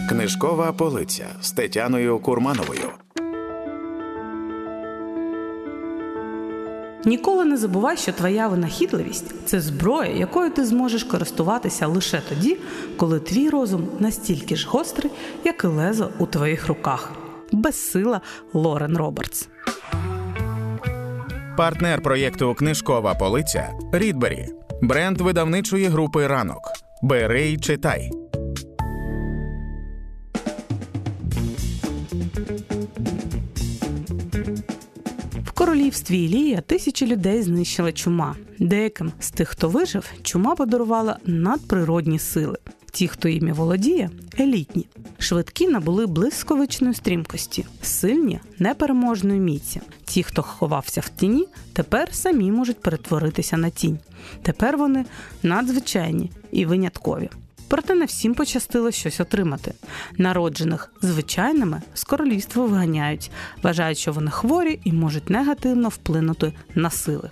Книжкова полиця з Тетяною Курмановою. Ніколи не забувай, що твоя винахідливість – це зброя, якою ти зможеш користуватися лише тоді, коли твій розум настільки ж гострий, як і лезо у твоїх руках. Безсила Лорен Робертс. Партнер проєкту «Книжкова полиця» – Рідбері. Бренд видавничої групи «Ранок». Бери й читай. В королівстві Ілія тисячі людей знищила чума. Деяким з тих, хто вижив, чума подарувала надприродні сили. Ті, хто іми володіє – елітні. Швидкі набули блискавичної стрімкості, сильні – непереможної міці. Ті, хто ховався в тіні, тепер самі можуть перетворитися на тінь. Тепер вони надзвичайні і виняткові. Проте не всім пощастило щось отримати. Народжених звичайними з королівства виганяють, вважають, що вони хворі і можуть негативно вплинути на сили.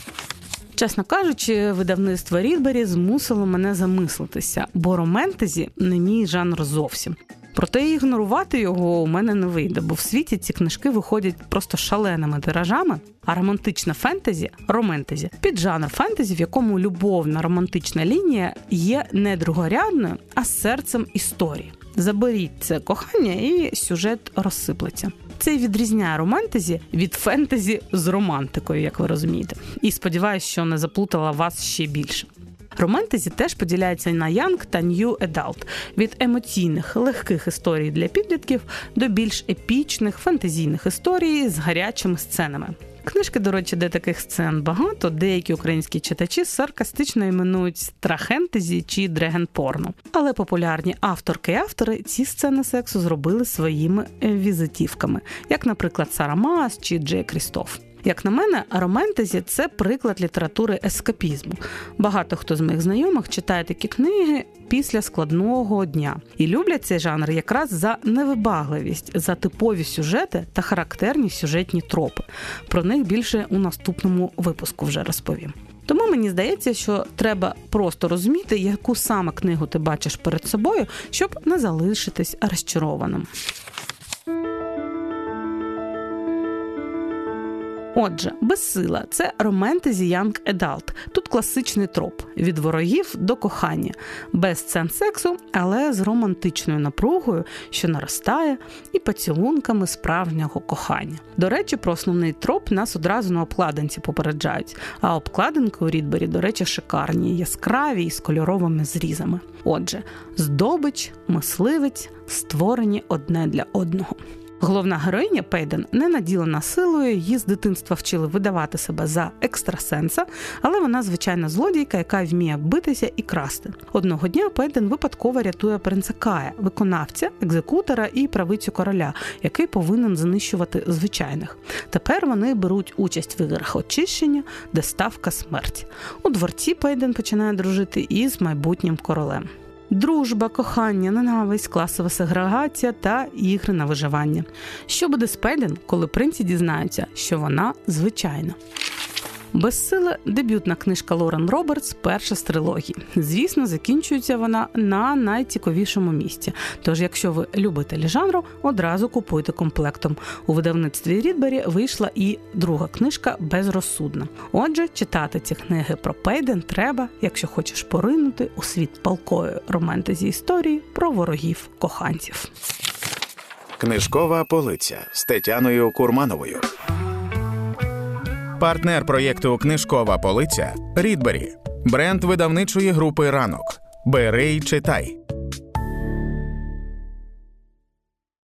Чесно кажучи, видавництво Рідбері змусило мене замислитися, бо романтезі не мій жанр зовсім. Проте ігнорувати його у мене не вийде, бо в світі ці книжки виходять просто шаленими тиражами, а романтична фентезі – романтезі – піджанр фентезі, в якому любовна романтична лінія є не другорядною, а серцем історії. Заберіть це кохання і сюжет розсиплеться. Це і відрізняє романтезі від фентезі з романтикою, як ви розумієте. І сподіваюся, що не заплутала вас ще більше. Романтезі теж поділяється на Young та New Adult – від емоційних, легких історій для підлітків до більш епічних, фентезійних історій з гарячими сценами. Книжки, до речі, де таких сцен багато, деякі українські читачі саркастично іменують страхентезі чи дрегенпорно. Але популярні авторки і автори ці сцени сексу зробили своїми візитівками, як, наприклад, Сара Маас чи Джей Крістоф. Як на мене, романтезі – це приклад літератури ескапізму. Багато хто з моїх знайомих читає такі книги після складного дня. І люблять цей жанр якраз за невибагливість, за типові сюжети та характерні сюжетні тропи. Про них більше у наступному випуску вже розповім. Тому мені здається, що треба просто розуміти, яку саме книгу ти бачиш перед собою, щоб не залишитись розчарованим. Отже, «Безсила» – це романтезі Young Adult. Тут класичний троп – від ворогів до кохання. Без сцен сексу, але з романтичною напругою, що наростає, і поцілунками справжнього кохання. До речі, про основний троп нас одразу на обкладинці попереджають. А обкладинки у Рідбері, до речі, шикарні, яскраві і з кольоровими зрізами. Отже, здобич, мисливець, створені одне для одного. Головна героїня Пейден не наділена силою, її з дитинства вчили видавати себе за екстрасенса, але вона звичайна злодійка, яка вміє битися і красти. Одного дня Пейден випадково рятує принца Кая, виконавця, екзекутора і правицю короля, який повинен знищувати звичайних. Тепер вони беруть участь в іграх очищення, де ставка смерть. У дворці Пейден починає дружити із майбутнім королем. Дружба, кохання, ненависть, класова сегрегація та ігри на виживання. Що буде з Пейден, коли принці дізнаються, що вона звичайна? «Безсила» – дебютна книжка Лорен Робертс, перша з трилогії. Звісно, закінчується вона на найцікавішому місці. Тож, якщо ви любителі жанру, одразу купуйте комплектом. У видавництві Рідбері вийшла і друга книжка «Безрозсудна». Отже, читати ці книги про Пейден треба, якщо хочеш поринути у світ палкої романтезі історії про ворогів-коханців. Книжкова полиця з Тетяною Курмановою. Партнер проєкту «Книжкова полиця» – Рідбері. Бренд видавничої групи «Ранок». Бери й читай.